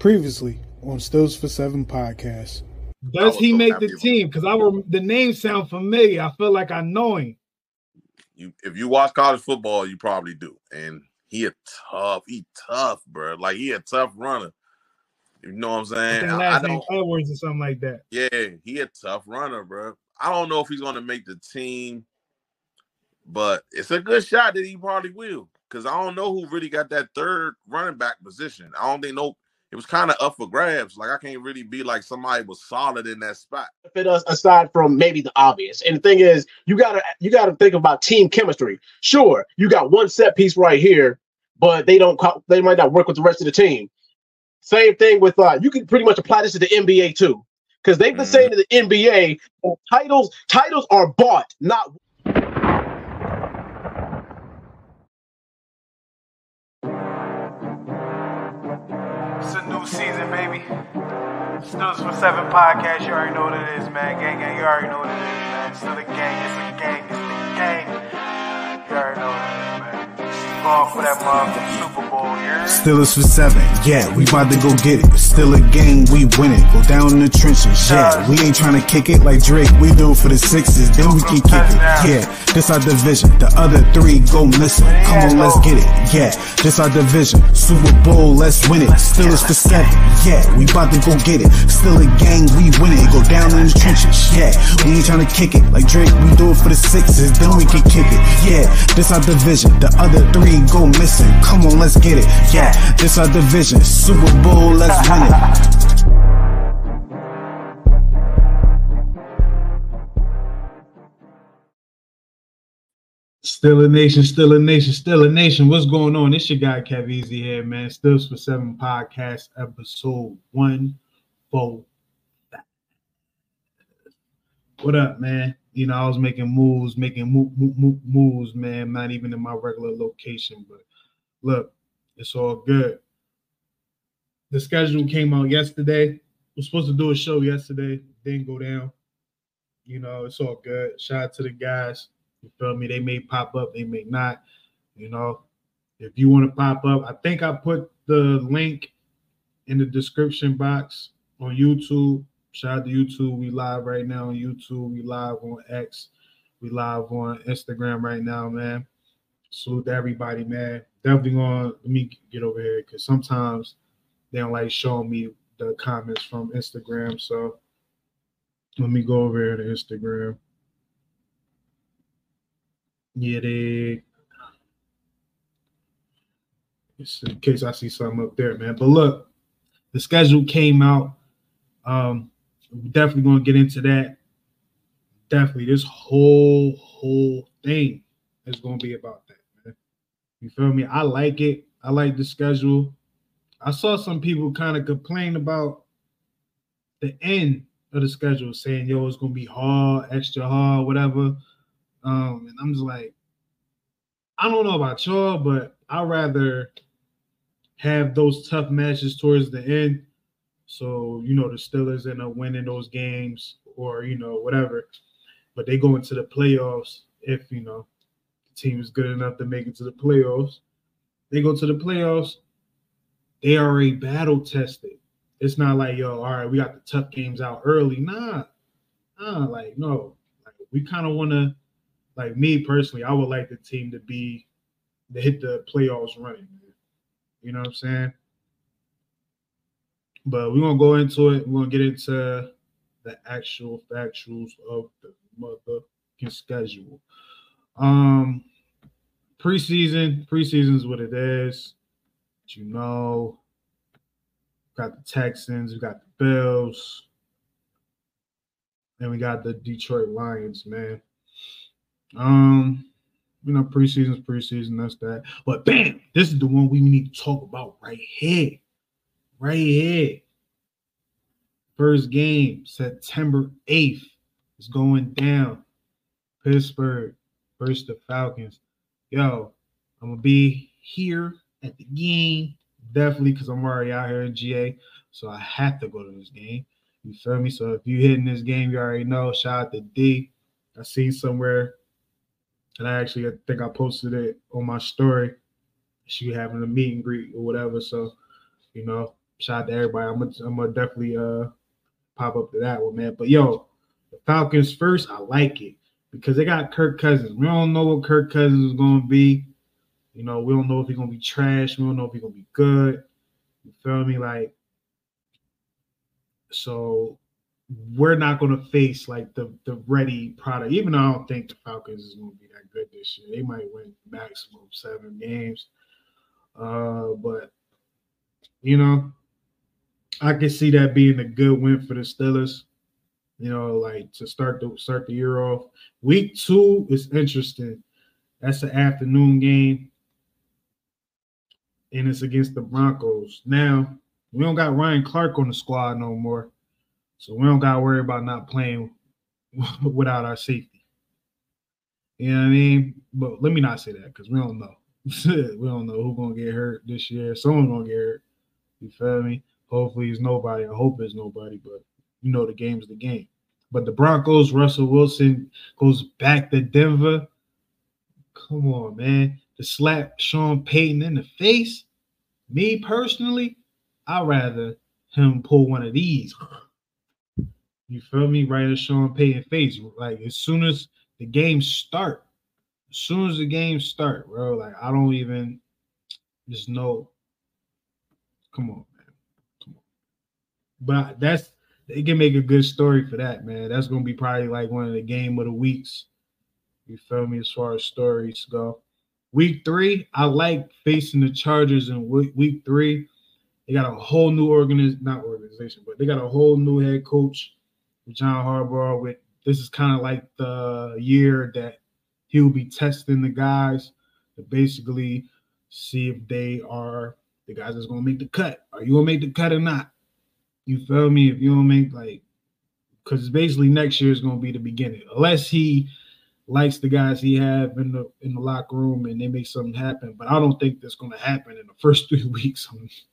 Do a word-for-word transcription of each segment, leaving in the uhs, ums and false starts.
Previously on Stills for Seven podcast. Does he so make the team? Because I rem- the name sound familiar. I feel like I know him. You, if you watch college football, you probably do. And he a tough, he tough, bro. Like he a tough runner. You know what I'm saying? I think last I name Edwards or something like that. Yeah, he a tough runner, bro. I don't know if he's gonna make the team, but it's a good shot that he probably will. Because I don't know who really got that third running back position. I don't think no. It was kind of up for grabs. Like I can't really be like somebody was solid in that spot. Fit us aside from maybe the obvious. And the thing is, you gotta you gotta think about team chemistry. Sure, you got one set piece right here, but they don't they might not work with the rest of the team. Same thing with uh, you can pretty much apply this to the N B A too, because they've been mm-hmm. saying to the N B A titles titles are bought, not. It's a new season, baby. Stills for Seven podcast. You already know what it is, man. Gang, gang. You already know what it is, man. Still a gang. It's a gang. It's the gang. You already know what it is, man. Going for that motherfucking Super Bowl, yeah. Stills for Seven, yeah. We about to go get it. Still a gang. We win it. Go down in the trenches, yeah. We ain't trying to kick it like Drake. We do it for the sixes. Then we can kick it, yeah. This our division. The other three go missing. Come on, let's get it, yeah. This our division. Super Bowl, let's win it. Still it's for seven, yeah. We about to go get it. Still a gang, we win it. Go down in the trenches, yeah. We ain't trying to kick it like Drake. We do it for the sixes, then we can kick it, yeah. This our division. The other three go missing. Come on, let's get it, yeah. This our division. Super Bowl, let's win it. Still a nation, still a nation, still a nation. What's going on? It's your guy Kev Easy here, man. Stills for Seven podcast, episode one forty-five. What up, man? You know, I was making moves, making mo- mo- mo- moves, man. Not even in my regular location, but look, it's all good. The schedule came out yesterday. We were supposed to do a show yesterday. Didn't go down. You know, it's all good. Shout out to the guys. You feel me? They may pop up, they may not. You know, if you want to pop up, I think I put the link in the description box on YouTube. Shout out to YouTube. We live right now on YouTube. We live on X. We live on Instagram right now, man. Salute to everybody, man. Definitely gonna let me get over here because sometimes they don't like showing me the comments from Instagram. So let me go over here to Instagram. Yeah, they. Just in case I see something up there, man. But look, the schedule came out. Um, we're definitely gonna get into that. Definitely, this whole whole thing is gonna be about that, man. You feel me? I like it. I like the schedule. I saw some people kind of complain about the end of the schedule, saying, "Yo, it's gonna be hard, extra hard, whatever." Um, and I'm just like, I don't know about y'all, but I'd rather have those tough matches towards the end. So, you know, the Steelers end up winning those games or, you know, whatever. But they go into the playoffs if, you know, the team is good enough to make it to the playoffs. They go to the playoffs, they already battle tested. It's not like, yo, all right, we got the tough games out early. Nah, nah, like, no. Like, we kind of want to, like me personally, I would like the team to be to hit the playoffs running. Man. You know what I'm saying? But we're gonna go into it. We're gonna get into the actual factuals of the motherfucking schedule. Um, preseason, preseason is what it is. But you know, got the Texans, we got the Bills, and we got the Detroit Lions, man. Um, you know, preseason's preseason, that's that. But bam, this is the one we need to talk about right here. Right here. First game, September eighth, is going down. Pittsburgh versus the Falcons. Yo, I'm gonna be here at the game, definitely, because I'm already out here in G A, so I have to go to this game. You feel me? So if you're hitting this game, you already know. Shout out to D. I seen somewhere. And I actually I think I posted it on my story. She having a meet and greet or whatever. So, you know, shout out to everybody. I'm gonna, I'm gonna definitely uh pop up to that one, man. But yo, the Falcons first, I like it because they got Kirk Cousins. We don't know what Kirk Cousins is gonna be. You know, we don't know if he's gonna be trash. We don't know if he's gonna be good. You feel me? Like, so we're not gonna face like the the ready product. Even though I don't think the Falcons is gonna be that good this year. They might win maximum seven games. Uh, but you know, I can see that being a good win for the Steelers. You know, like to start the start the year off. Week two is interesting. That's an afternoon game, and it's against the Broncos. Now we don't got Ryan Clark on the squad no more, so we don't got to worry about not playing without our safety. You know what I mean? But let me not say that because we don't know. We don't know who's gonna get hurt this year. Someone's gonna get hurt. You feel me? Hopefully it's nobody. I hope it's nobody, but you know the game's the game. But the Broncos, Russell Wilson goes back to Denver. Come on, man. To slap Sean Payton in the face, me personally, I'd rather him pull one of these. You feel me? Right at Sean Payton's face. Like as soon as the game start, as soon as the game start, bro, like I don't even just know. Come on, man. Come on. But that's they can make a good story for that, man. That's gonna be probably like one of the game of the weeks. You feel me? As far as stories go. Week three, I like facing the Chargers in week, week three. They got a whole new organiz not organization, but they got a whole new head coach with John Harbaugh. With this is kind of like the year that he'll be testing the guys to basically see if they are the guys that's gonna make the cut. Are you gonna make the cut or not? You feel me? If you don't make like, because basically next year is gonna be the beginning, unless he likes the guys he have in the in the locker room and they make something happen. But I don't think that's gonna happen in the first three weeks.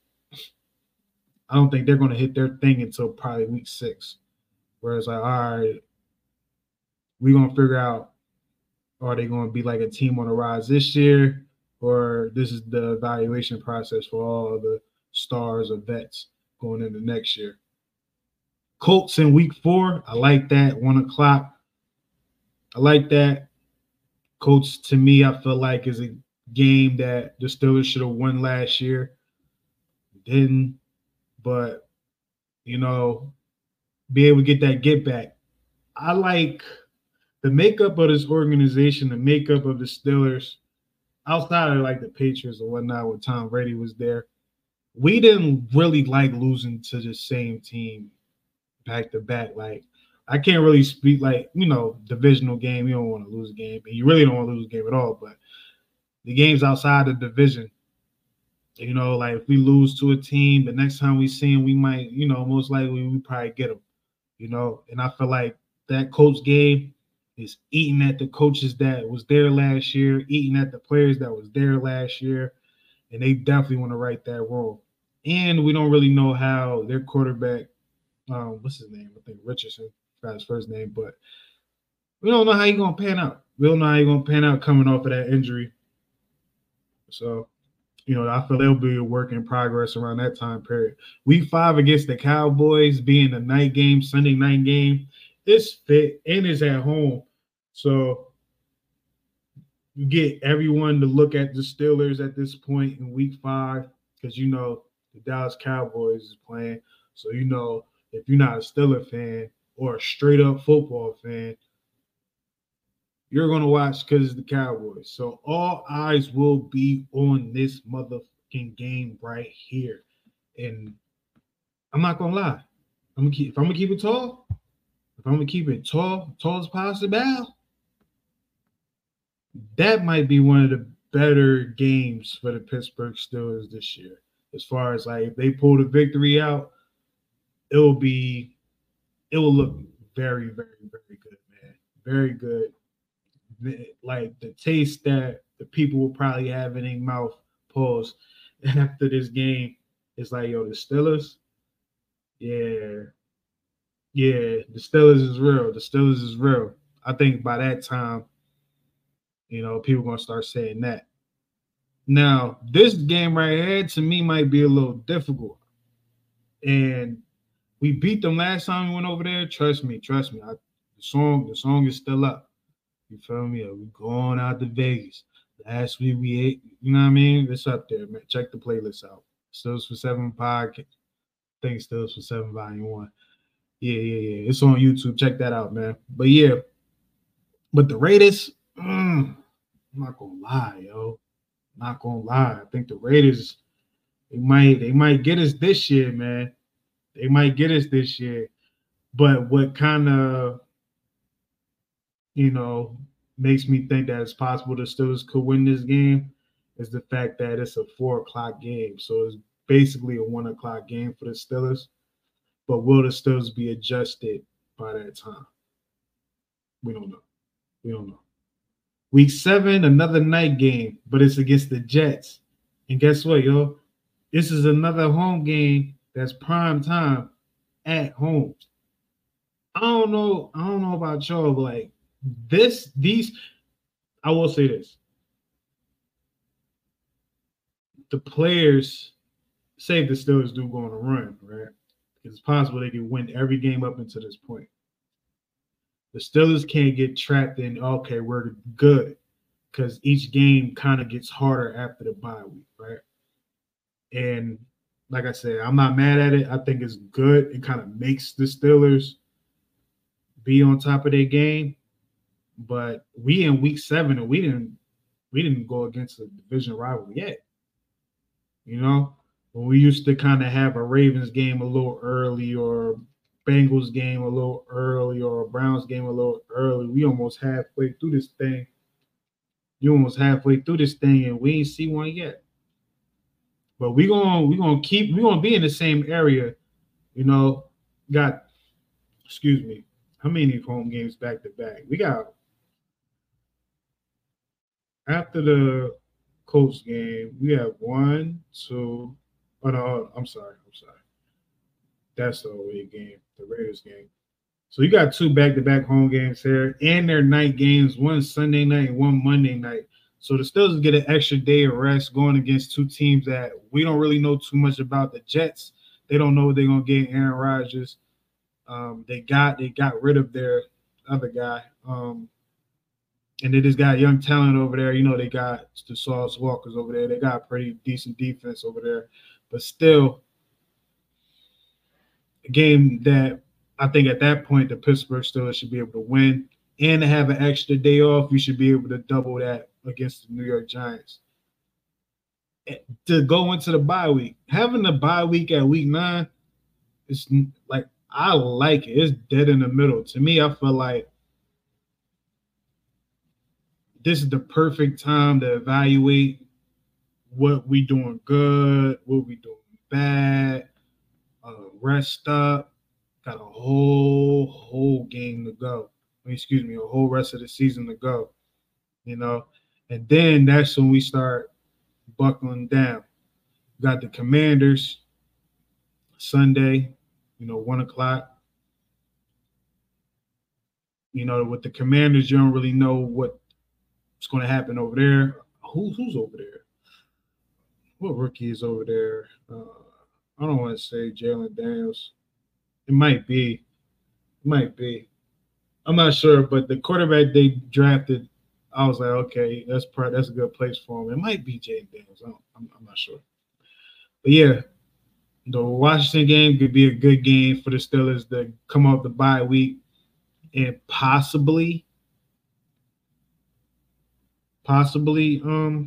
I don't think they're gonna hit their thing until probably week six. Whereas like, all right, we're gonna figure out, are they gonna be like a team on the rise this year, or this is the evaluation process for all of the stars or vets going into next year. Colts in week four, I like that. One o'clock. I like that. Colts, to me, I feel like is a game that the Steelers should have won last year. Didn't, but, you know, be able to get that get back. I like the makeup of this organization, the makeup of the Steelers, outside of like the Patriots or whatnot when Tom Brady was there. We didn't really like losing to the same team back to back. Like, I can't really speak like, you know, divisional game. You don't want to lose a game, and you really don't want to lose a game at all. But the games outside the division, you know, like if we lose to a team, the next time we see them, we might, you know, most likely we probably get them, you know. And I feel like that Colts game is eating at the coaches that was there last year, eating at the players that was there last year, and they definitely want to right that wrong. And we don't really know how their quarterback, um, what's his name? I think Richardson. Forgot his first name, but we don't know how he's gonna pan out. We don't know how he's gonna pan out coming off of that injury. So, you know, I feel there'll be a work in progress around that time period. Week five against the Cowboys, being a night game, Sunday night game, it's fit and it's at home. So you get everyone to look at the Steelers at this point in week five, because you know the Dallas Cowboys is playing. So you know if you're not a Steeler fan or a straight-up football fan, you're going to watch because it's the Cowboys. So all eyes will be on this motherfucking game right here. And I'm not going to lie. I'm gonna keep, if I'm going to keep it tall, if I'm going to keep it tall, tall as possible, that might be one of the better games for the Pittsburgh Steelers this year. As far as, like, if they pull the victory out, it will be – it will look very, very, very good, man. Very good. Like the taste that the people will probably have in their mouth, pause, after this game. It's like, yo, the Steelers, yeah. Yeah, the Steelers is real. The Steelers is real. I think by that time, you know, people are going to start saying that. Now, this game right here, to me, might be a little difficult. And we beat them last time we went over there. Trust me, trust me. I, the song, the song is still up. You feel me? We going out to Vegas. Last week we ate, you know what I mean? It's up there, man. Check the playlist out. Stills for Seven podcast. I think Stills for Seven Volume One. Yeah, yeah, yeah. It's on YouTube. Check that out, man. But yeah, but the Raiders, mm, I'm not gonna lie, yo. Not gonna lie. I think the Raiders, they might, they might get us this year, man. They might get us this year. But what kind of, you know, makes me think that it's possible the Steelers could win this game is the fact that it's a four o'clock game. So it's basically a one o'clock game for the Steelers. But will the Steelers be adjusted by that time? We don't know. We don't know. Week seven, another night game, but it's against the Jets. And guess what, yo? This is another home game that's prime time at home. I don't know. I don't know about y'all, but like this, these, I will say this. The players, say if the Steelers do go on a run, right? It's possible they can win every game up until this point. The Steelers can't get trapped in, okay, we're good, because each game kind of gets harder after the bye week, right? And like I said, I'm not mad at it. I think it's good. It kind of makes the Steelers be on top of their game. But we in week seven, and we didn't we didn't go against a division rival yet. You know, when we used to kind of have a Ravens game a little early, or Bengals game a little early, or a Browns game a little early, we almost halfway through this thing. You almost halfway through this thing, and we ain't see one yet. But we gonna we gonna keep we gonna be in the same area. You know, got excuse me, how many home games back to back? We got after the Colts game, we have one, two. Oh no, I'm sorry, I'm sorry. That's the away game, the Raiders game. So you got two back-to-back home games here, and their night games, one Sunday night and one Monday night. So the Steelers get an extra day of rest going against two teams that we don't really know too much about. The Jets, they don't know what they're gonna get in Aaron Rodgers. Um, they got they got rid of their other guy. Um, and they just got young talent over there. You know, they got the Sauce Walkers over there. They got a pretty decent defense over there. But still, a game that I think at that point the Pittsburgh Steelers should be able to win. And to have an extra day off, you should be able to double that against the New York Giants. To go into the bye week, having the bye week at week nine, it's like I like it. It's dead in the middle. To me, I feel like this is the perfect time to evaluate what we doing good, what we doing bad, uh, rest up. Got a whole, whole game to go. Excuse me, a whole rest of the season to go, you know. And then that's when we start buckling down. Got the Commanders Sunday, you know, one o'clock. You know, with the Commanders, you don't really know what's going to happen over there. Who, who's over there? What rookie is over there? Uh, I don't want to say Jalen Daniels. It might be. It might be. I'm not sure, but the quarterback they drafted, I was like, okay, that's part. That's a good place for him. It might be Jalen Daniels. I don't, I'm, I'm not sure. But yeah, the Washington game could be a good game for the Steelers to come off the bye week and possibly, possibly, um,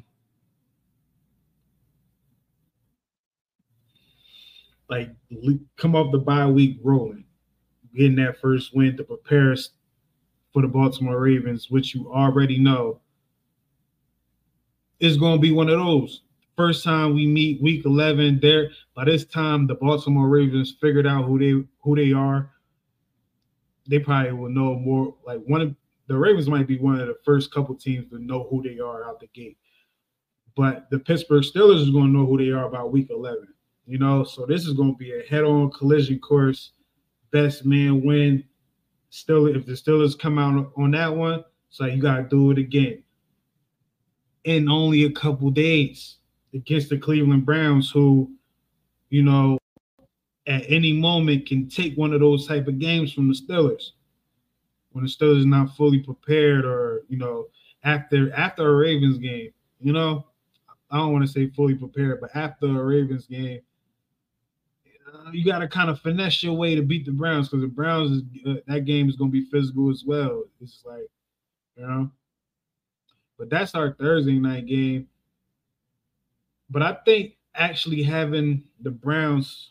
like come off the bye week rolling, getting that first win to prepare us for the Baltimore Ravens, which you already know is going to be one of those. First time we meet week eleven, there by this time the Baltimore Ravens figured out who they who they are. They probably will know more. Like one of the Ravens might be one of the first couple teams to know who they are out the gate. But the Pittsburgh Steelers is going to know who they are about week eleven. You know, so this is going to be a head-on collision course. Best man win. Still, if the Steelers come out on that one, so you got to do it again in only a couple days against the Cleveland Browns, who, you know, at any moment can take one of those type of games from the Steelers. When the Steelers is not fully prepared, or you know, after after a Ravens game, you know, I don't want to say fully prepared, but after a Ravens game, uh, you got to kind of finesse your way to beat the Browns, because the Browns is uh, that game is going to be physical as well. It's like, you know, but that's our Thursday night game. But I think actually having the Browns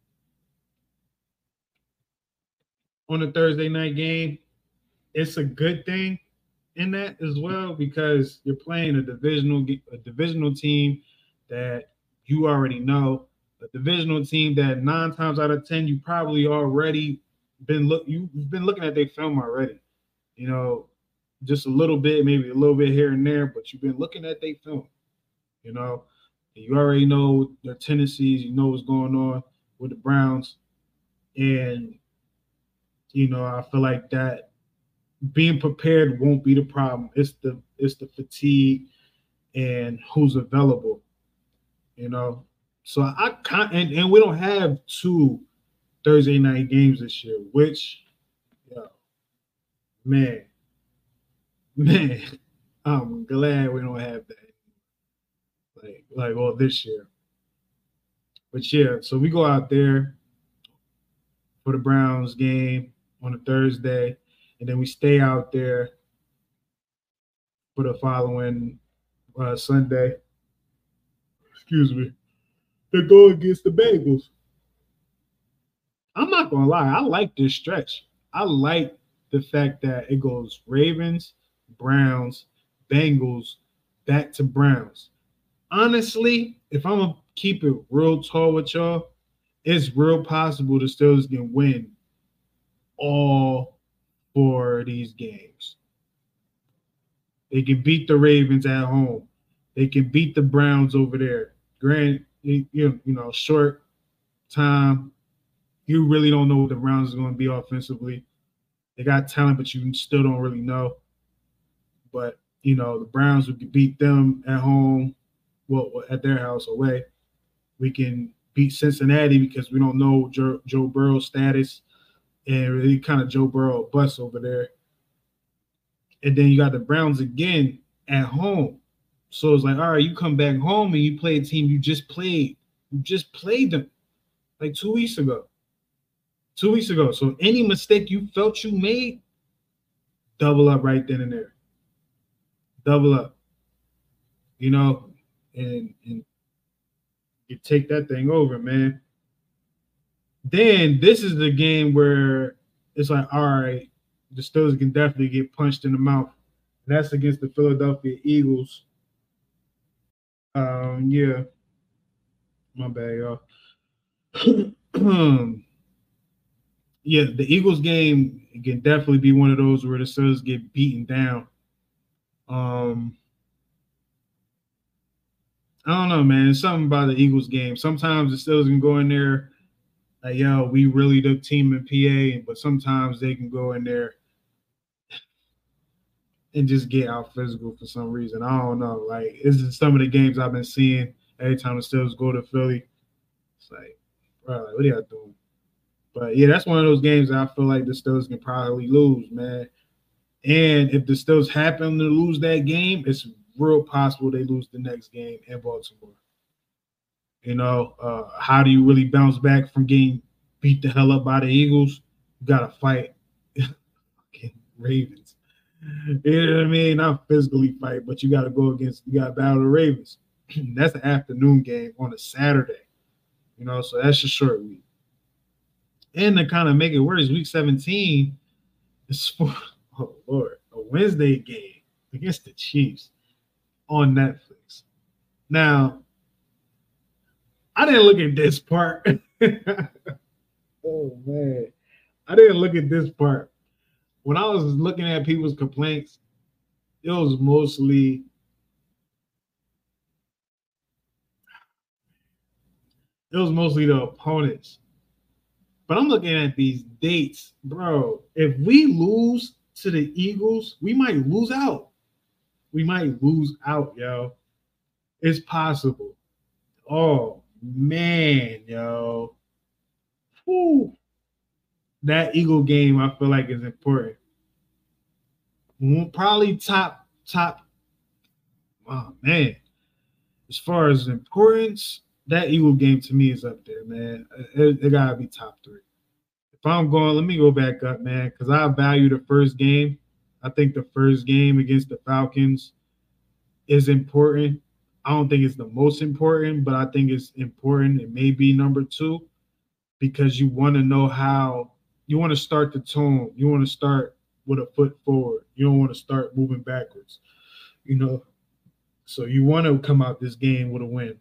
on a Thursday night game, it's a good thing in that as well, because you're playing a divisional a divisional team that you already know, a divisional team that nine times out of ten you probably already been look you've been looking at their film already, you know, just a little bit, maybe a little bit here and there, but you've been looking at their film, you know, and you already know their tendencies, you know what's going on with the Browns, and you know, I feel like that being prepared won't be the problem. It's the it's the fatigue and who's available, you know. So I can't, and, and we don't have two Thursday night games this year, which, yo, man, man, I'm glad we don't have that. Like, like, well, this year. But yeah, so we go out there for the Browns game on a Thursday, and then we stay out there for the following uh, Sunday. Excuse me. They go against the Bengals. I'm not gonna lie, I like this stretch. I like the fact that it goes Ravens, Browns, Bengals, back to Browns. Honestly, if I'm gonna keep it real tall with y'all, it's real possible the Steelers can win all four of these games. They can beat the Ravens at home. They can beat the Browns over there. Grant, you, you know, short time. You really don't know what the Browns are going to be offensively. They got talent, but you still don't really know. But, you know, the Browns, we can beat them at home, well, at their house away. We can beat Cincinnati because we don't know Joe, Joe Burrow's status, and really kind of Joe Burrow bust over there. And then you got the Browns again at home. So it's like, all right, you come back home and you play a team you just played. You just played them like two weeks ago. Two weeks ago. So any mistake you felt you made, double up right then and there. Double up. You know, and, and you take that thing over, man. Then this is the game where it's like, all right, the Steelers can definitely get punched in the mouth. And that's against the Philadelphia Eagles. Um, yeah. My bad, y'all. Yeah, the Eagles game can definitely be one of those where the Steelers get beaten down. Um, I don't know, man. It's something about the Eagles game. Sometimes the Steelers can go in there like, yo, we really the team in P A, but sometimes they can go in there and just get out physical for some reason. I don't know. Like, this is some of the games I've been seeing every time the Steelers go to Philly. It's like, bro, like, what are y'all doing? But, yeah, that's one of those games that I feel like the Steelers can probably lose, man. And if the Steelers happen to lose that game, it's real possible they lose the next game in Baltimore. You know, uh, how do you really bounce back from getting beat the hell up by the Eagles? You got to fight Ravens. You know what I mean? Not physically fight, but you got to go against, you got to battle the Ravens. That's an afternoon game on a Saturday. You know, so that's a short week. And to kind of make it worse, week seventeen is for, oh, Lord, a Wednesday game against the Chiefs on Netflix. Now, I didn't look at this part. Oh, man. I didn't look at this part. When I was looking at people's complaints, it was mostly it was mostly the opponents. But I'm looking at these dates, bro. If we lose to the Eagles, we might lose out. We might lose out, yo. It's possible. Oh, man, yo. whew, that Eagle game I feel like is important. Probably top top. Oh man, as far as importance, that Eagle game to me is up there, man. It, it gotta be top three. If I'm going, let me go back up, man, because I value the first game. I think the first game against the Falcons is important. I don't think it's the most important, but I think it's important. It may be number two because you want to know how you want to start the tone. You want to start with a foot forward. You don't want to start moving backwards, you know. So you want to come out this game with a win.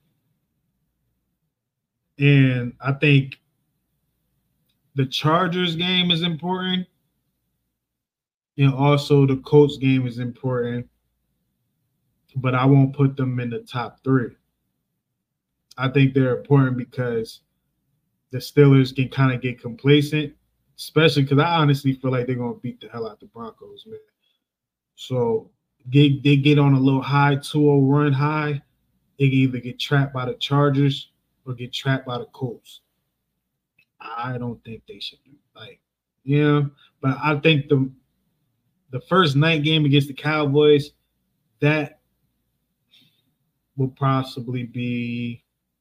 And I think the Chargers game is important. And also the Colts game is important. But I won't put them in the top three. I think they're important because the Steelers can kind of get complacent, especially because I honestly feel like they're going to beat the hell out the Broncos, man. So they, they get on a little high, two oh run high. They can either get trapped by the Chargers or get trapped by the Colts. I don't think they should do like, yeah. But I think the the first night game against the Cowboys, that will possibly be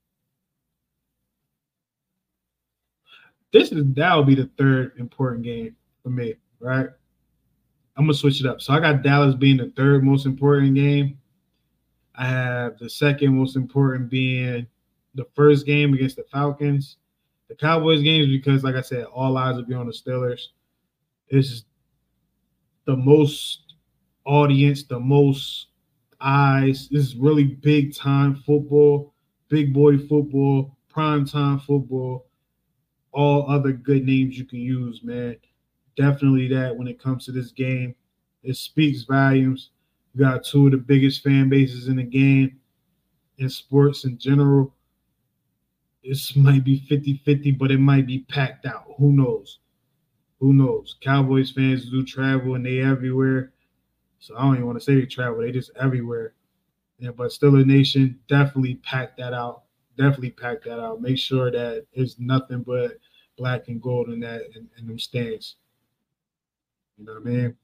this is that will be the third important game for me, right? I'm gonna switch it up. So I got Dallas being the third most important game. I have the second most important being the first game against the Falcons. The Cowboys games, because like I said, all eyes will be on the Steelers. This is the most audience, the most eyes. This is really big time football, big boy football, prime time football, all other good names you can use, man. Definitely that when it comes to this game. It speaks volumes. You got two of the biggest fan bases in the game, in sports in general. This might be fifty-fifty, but it might be packed out. Who knows? Who knows? Cowboys fans do travel, and they everywhere. So I don't even want to say they travel. They just everywhere. Yeah, but Steelers Nation, definitely pack that out. Definitely pack that out. Make sure that it's nothing but black and gold in that in, in them stands. You know what I mean?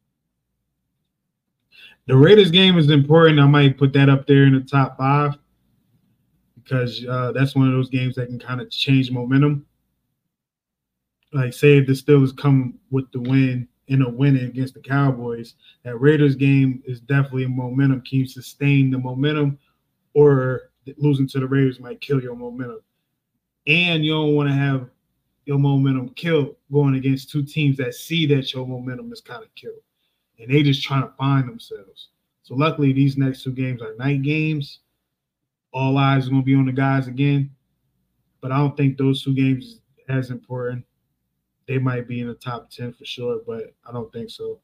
The Raiders game is important. I might put that up there in the top five because uh, that's one of those games that can kind of change momentum. Like, say if the Steelers come with the win in a win against the Cowboys, that Raiders game is definitely a momentum. Can you sustain the momentum, or losing to the Raiders might kill your momentum? And you don't want to have your momentum killed going against two teams that see that your momentum is kind of killed. And they just trying to find themselves. So luckily, these next two games are night games. All eyes are going to be on the guys again. But I don't think those two games are as important. They might be in the top ten for sure, but I don't think so.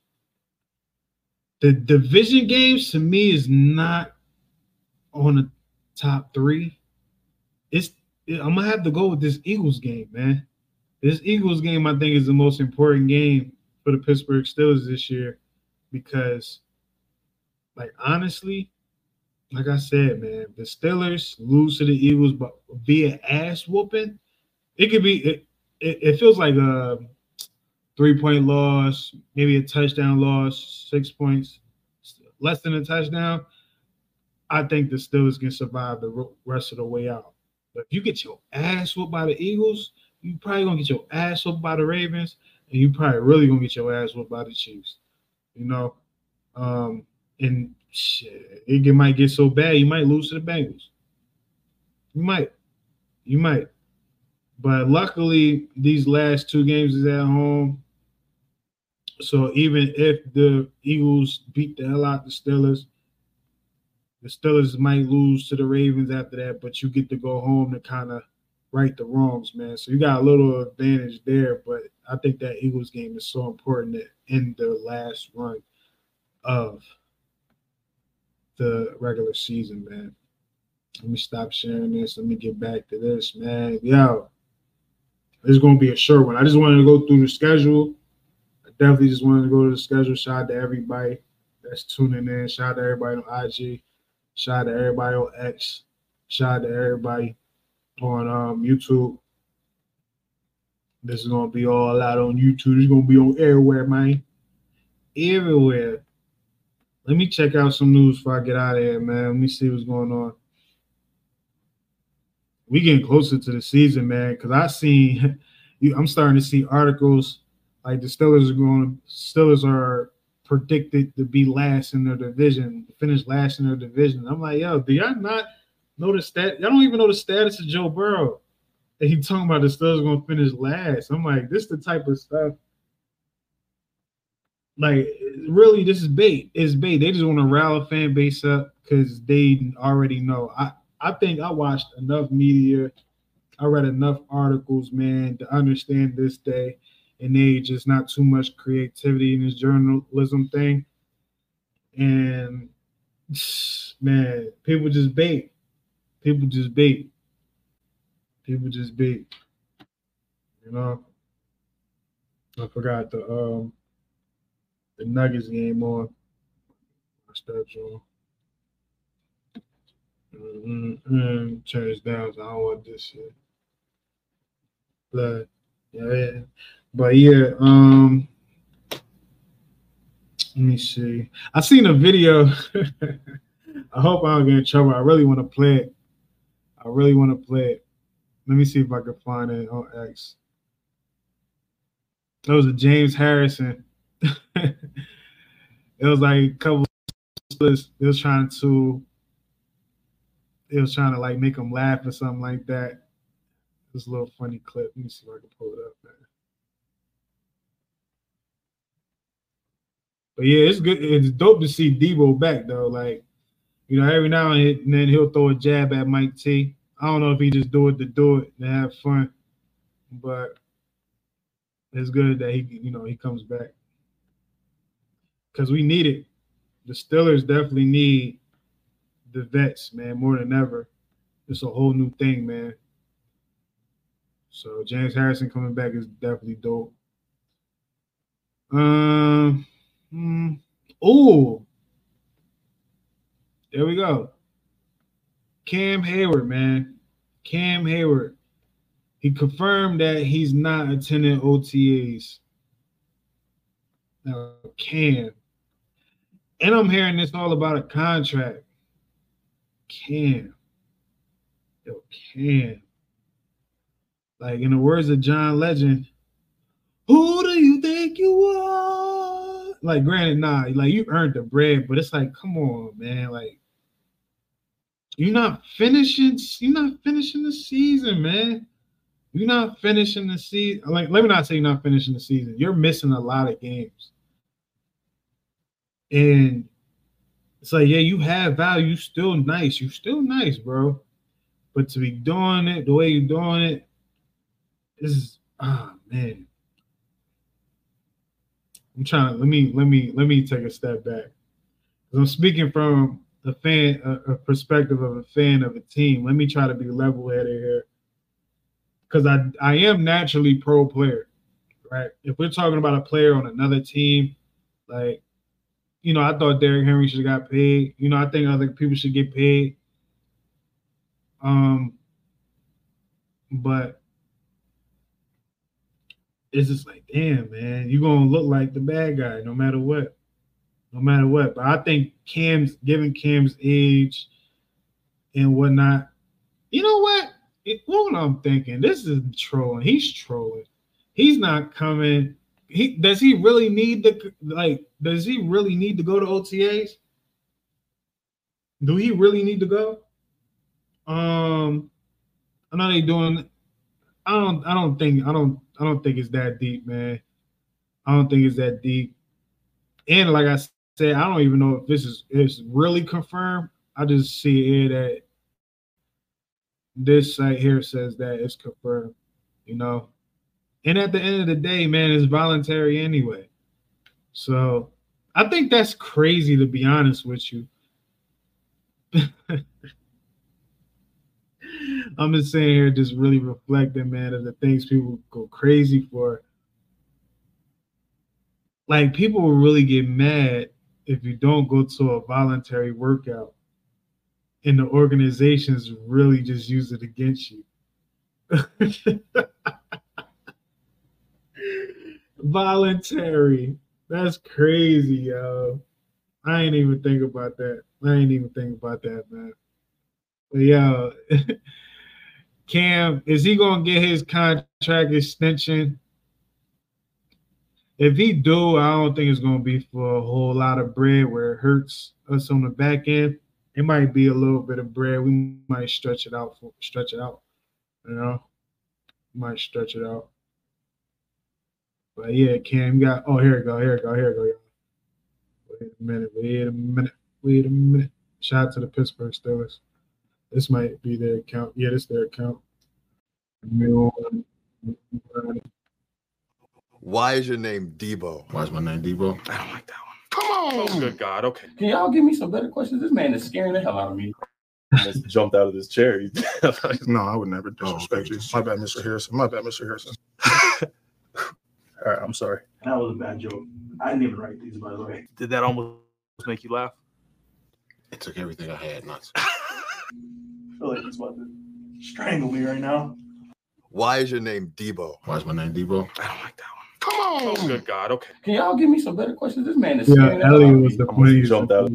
The division games, to me, is not on the top three. It's it, I'm going to have to go with this Eagles game, man. This Eagles game, I think, is the most important game for the Pittsburgh Steelers this year. Because, like, honestly, like I said, man, the Steelers lose to the Eagles but via ass whooping. It could be it, it, it feels like a three-point loss, maybe a touchdown loss, six points, less than a touchdown. I think the Steelers can survive the rest of the way out. But if you get your ass whooped by the Eagles, you probably gonna get your ass whooped by the Ravens, and you probably really gonna get your ass whooped by the Chiefs. You know, um, and shit, it might get so bad you might lose to the Bengals. You might, you might. But luckily, these last two games is at home. So even if the Eagles beat the hell out the Steelers, the Steelers might lose to the Ravens after that. But you get to go home to kind of right the wrongs, man. So you got a little advantage there, but I think that Eagles game is so important that in the last run of the regular season, man. Let me stop sharing this. Let me get back to this, man. Yo, it's going to be a short one. I just wanted to go through the schedule. I definitely just wanted to go to the schedule. Shout out to everybody that's tuning in. Shout out to everybody on I G. Shout out to everybody on X. Shout out to everybody on um, YouTube. This is gonna be all out on YouTube. It's gonna be on everywhere, man. Everywhere. Let me check out some news before I get out of here, man. Let me see what's going on. We getting closer to the season, man, because I seen I'm starting to see articles like the Steelers are going Steelers are predicted to be last in their division, finish last in their division. I'm like, yo, do y'all not know the stat? Y'all don't even know the status of Joe Burrow. And he talking about the Steelers going to finish last. I'm like, this is the type of stuff. Like, really, this is bait. It's bait. They just want to rile a fan base up because they already know. I, I think I watched enough media. I read enough articles, man, to understand this day and age. Just not too much creativity in this journalism thing. And, man, people just bait. People just bait. People just bait. You know? I forgot the um the Nuggets game on. Watch that, Joe. Mm-hmm. Turn this down. So I don't want this shit. But yeah, yeah. But yeah, um let me see. I seen a video. I hope I don't get in trouble. I really want to play it. I really want to play it. Let me see if I can find it on X. That was a James Harrison. It was like a couple of it was trying to it was trying to like make him laugh or something like that. This little funny clip. Let me see if I can pull it up, man. But yeah, it's good. It's dope to see Debo back though. Like, you know, every now and then he'll throw a jab at Mike T. I don't know if he just do it to do it to have fun, but it's good that he, you know, he comes back because we need it. The Steelers definitely need the vets, man, more than ever. It's a whole new thing, man. So James Harrison coming back is definitely dope. Um, mm, oh, there we go. Cam Hayward, man. Cam Hayward. He confirmed that he's not attending O T As. Now, Cam. And I'm hearing this all about a contract. Cam. Yo, Cam. Like, in the words of John Legend, who do you think you are? Like, granted, nah, like, you earned the bread, but it's like, come on, man. Like, you're not finishing, you're not finishing the season, man. You're not finishing the season. Like, let me not say you're not finishing the season. You're missing a lot of games. And it's like, yeah, you have value. You're still nice. You're still nice, bro. But to be doing it the way you're doing it, this is, ah, oh, man. I'm trying to, let me, let me, let me take a step back. Because I'm speaking from a fan, a, a perspective of a fan of a team. Let me try to be level-headed here. Because I, I am naturally pro player, right? If we're talking about a player on another team, like, you know, I thought Derrick Henry should have got paid. You know, I think other people should get paid. Um, but it's just like, damn, man, you're going to look like the bad guy no matter what. No matter what. But I think Cam's, given Cam's age and whatnot, you know what? It, what I'm thinking, this is trolling. He's trolling. He's not coming. He does he really need the like? Does he really need to go to O T As? Do he really need to go? Um, I know they doing. I don't. I don't think. I don't. I don't think it's that deep, man. I don't think it's that deep. And like I said, I don't even know if this is is really confirmed. I just see here that this site here says that it's confirmed, you know. And at the end of the day, man, it's voluntary anyway. So I think that's crazy, to be honest with you. I'm just saying here, just really reflecting, man, of the things people go crazy for. Like, people will really get mad if you don't go to a voluntary workout and the organizations really just use it against you. Voluntary. That's crazy, yo. I ain't even think about that. I ain't even think about that, man. But yo, Cam, is he gonna get his contract extension? If he do, I don't think it's gonna be for a whole lot of bread where it hurts us on the back end. It might be a little bit of bread. We might stretch it out for stretch it out. You know, might stretch it out. But yeah, Cam, you got oh here we go, here we go, here we go. Y'all. Wait a minute, wait a minute, wait a minute. Shout out to the Pittsburgh Steelers. This might be their account. Yeah, this is their account. Why is your name Debo? Why is my name Debo? I don't like that one. Come on! Oh, good God. Okay. Can y'all give me some better questions? This man is scaring the hell out of me. Just jumped out of this chair. No, I would never disrespect you. My bad, Mister Harrison. My bad, Mister Harrison. All right, I'm sorry. That was a bad joke. I didn't even write these, by the way. Did that almost make you laugh? It took everything I had not to. I feel like he's about to strangle me right now. Why is your name Debo? Why is my name Debo? I don't like that one. Come on! Oh, good God. Okay. Can y'all give me some better questions? This man is Yeah, scaring the hell out Elliot of was me. the Almost funniest. jumped out.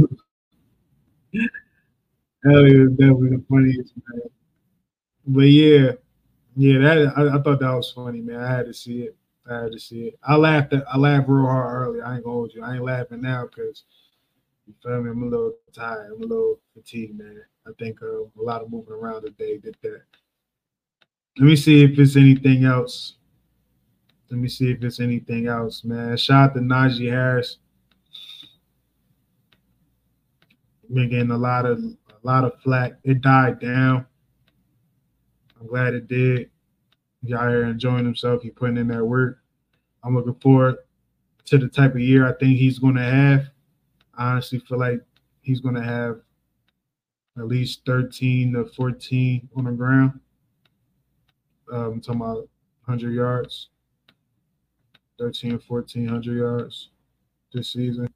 Elliot was definitely the funniest, man. But yeah, yeah, that I, I thought that was funny, man. I had to see it. I had to see it. I laughed at I laughed real hard earlier. I ain't gonna hold you. I ain't laughing now because you feel me. I'm a little tired. I'm a little fatigued, man. I think uh, a lot of moving around today did that. Let me see if it's anything else. Let me see if it's anything else, man. Shout out to Najee Harris. Been getting a lot of a lot of flack. It died down. I'm glad it did. He's out here enjoying himself. He's putting in that work. I'm looking forward to the type of year I think he's going to have. I honestly feel like he's going to have at least thirteen to fourteen on the ground. Um, I'm talking about one hundred yards. thirteen, fourteen hundred yards this season.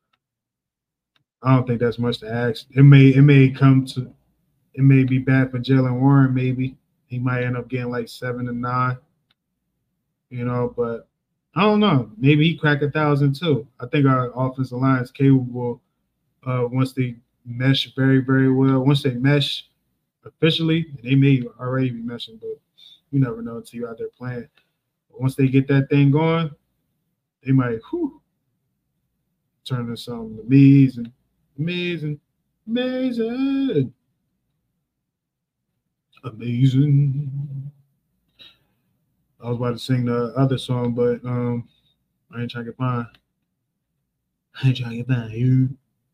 I don't think that's much to ask. It may it may come to it may be bad for Jalen Warren, maybe. He might end up getting like seven to nine. You know, but I don't know. Maybe he crack a thousand too. I think our offensive line is capable uh once they mesh very, very well. Once they mesh officially, they may already be meshing, but you never know until you're out there playing. But once they get that thing going, they might whew, turn into something amazing, amazing, amazing, amazing. I was about to sing the other song, but um, I ain't trying to get fine. I ain't trying to get fine. You.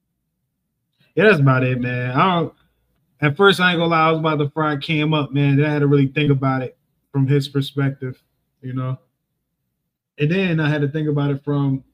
Yeah, that's about it, man. I don't. At first, I ain't gonna lie, I was about to fry Cam up, man. Then I had to really think about it from his perspective, you know. And then I had to think about it from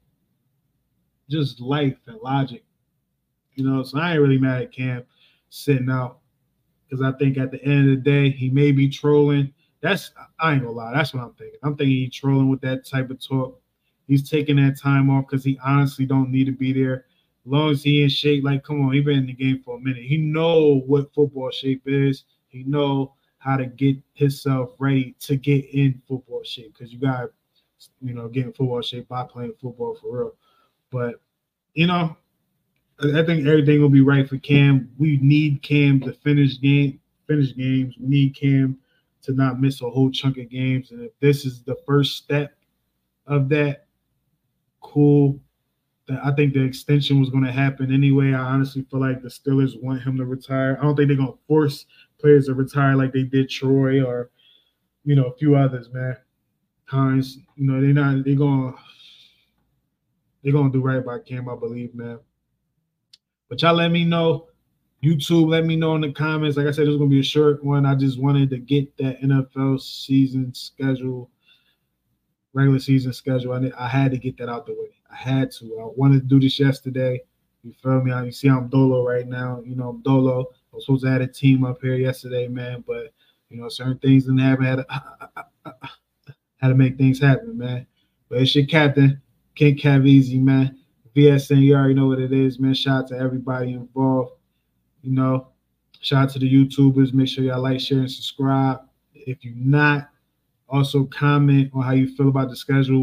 just life and logic, you know. So I ain't really mad at Cam sitting out because I think at the end of the day, he may be trolling. That's I ain't gonna lie. That's what I'm thinking. I'm thinking he's trolling with that type of talk. He's taking that time off because he honestly don't need to be there. As long as he in shape, like, come on, he been in the game for a minute. He know what football shape is. He know how to get himself ready to get in football shape because you got, you know, get in football shape by playing football for real. But, you know, I think everything will be right for Cam. We need Cam to finish game, finish games. We need Cam to not miss a whole chunk of games. And if this is the first step of that, cool. I think the extension was going to happen anyway. I honestly feel like the Steelers want him to retire. I don't think they're going to force players to retire like they did Troy or, you know, a few others, man. Hines, you know, they're not, they're going to, they're going to do right by Cam, I believe, man. But y'all let me know. YouTube, let me know in the comments. Like I said, it was going to be a short one. I just wanted to get that N F L season schedule, regular season schedule. I, I had to get that out the way. I had to. I wanted to do this yesterday. You feel me? You see I'm Dolo right now. You know, I'm Dolo. I was supposed to have a team up here yesterday, man. But, you know, certain things didn't happen. I had to, I, I, I, had to make things happen, man. But it's your captain, King Cav Easy, man. V S N, you already know what it is, man. Shout out to everybody involved. You know, shout out to the YouTubers. Make sure y'all like, share, and subscribe. If you're not, also comment on how you feel about the schedule.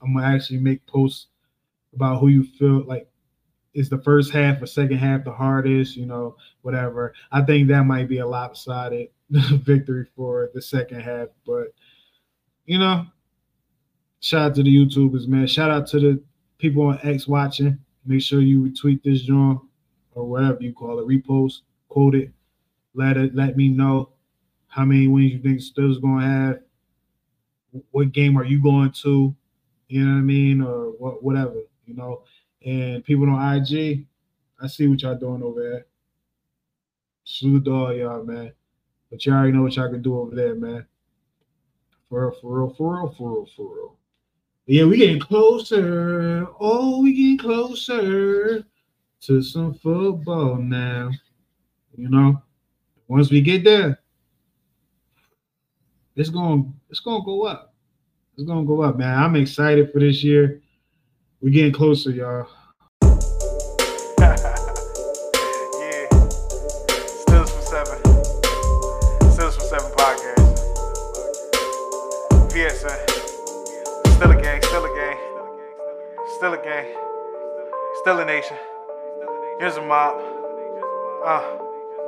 I'm gonna actually make posts about who you feel like is the first half or second half the hardest, you know, whatever. I think that might be a lopsided victory for the second half, but you know, shout out to the YouTubers, man. Shout out to the people on X watching. Make sure you retweet this joint or whatever you call it, repost, quote it, let it let me know how many wins you think Steelers gonna have. What game are you going to? You know what I mean, or what, whatever, you know. And people on I G, I see what y'all doing over there. Salute to all y'all, man. But y'all already know what y'all can do over there, man. For real, for real, for real, for real, for real. Yeah, we getting closer. Oh, we getting closer to some football now. You know, once we get there, it's going, it's going to go up. It's going to go up, man. I'm excited for this year. We're getting closer, y'all. Yeah. Steelers from seven. Steelers from seven podcast. V S A. Still a gang, still a gang. Still a gang. Still a nation. Here's a mob. Uh.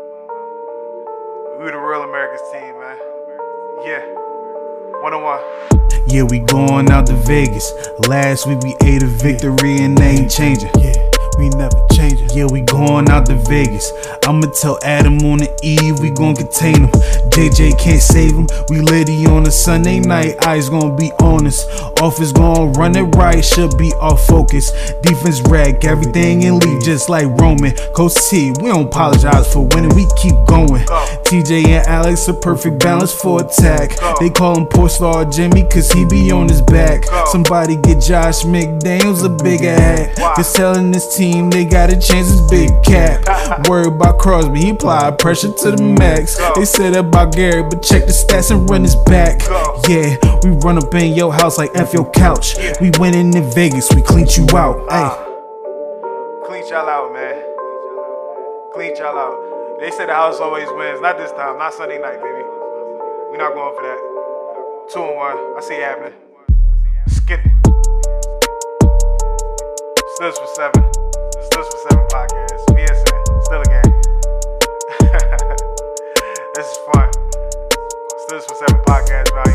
We the real America's team, man. Yeah. One on one. Yeah, we going out to Vegas. Last week we ate a victory and they ain't changing. Yeah, we never changing. Yeah, we going out to Vegas. I'ma tell Adam on the eve we gon' contain him. J J can't save him. We litty on a Sunday night. Eyes gonna be honest. Offense gon' run it right. Should be off focus. Defense wreck everything and leave just like Roman. Coach T, we don't apologize for winning. We keep going. T J and Alex a perfect balance for attack. They call him Poor Star Jimmy cause he be on his back. Somebody get Josh McDaniels a bigger hat. Cause telling this team they got a chance is big cap. Worried about Crosby, he applied pressure to the max. They said about Gary, but check the stats and run his back. Yeah, we run up in your house like F your couch. We winning in Vegas, we cleaned you out. Ay. Clean y'all out, man. Clean y'all out. They say the house always wins. Not this time. Not Sunday night, baby. We're not going for that. Two and one. I see it happening. Skip it. Steelers for seven. Steelers for seven podcast. V S N. Still a game. This is fun. Steelers for seven podcast, bro.